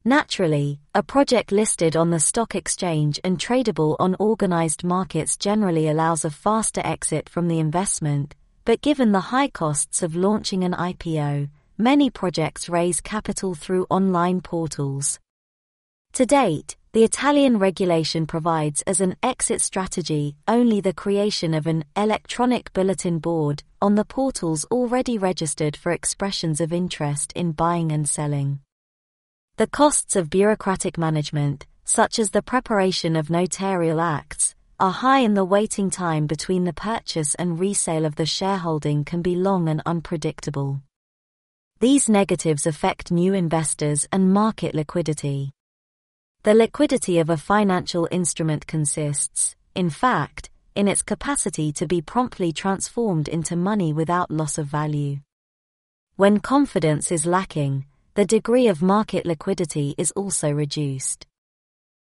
Naturally, a project listed on the stock exchange and tradable on organized markets generally allows a faster exit from the investment, but given the high costs of launching an IPO, many projects raise capital through online portals. To date, the Italian regulation provides as an exit strategy only the creation of an electronic bulletin board on the portals already registered for expressions of interest in buying and selling. The costs of bureaucratic management, such as the preparation of notarial acts, are high, and the waiting time between the purchase and resale of the shareholding can be long and unpredictable. These negatives affect new investors and market liquidity. The liquidity of a financial instrument consists, in fact, in its capacity to be promptly transformed into money without loss of value. When confidence is lacking, the degree of market liquidity is also reduced.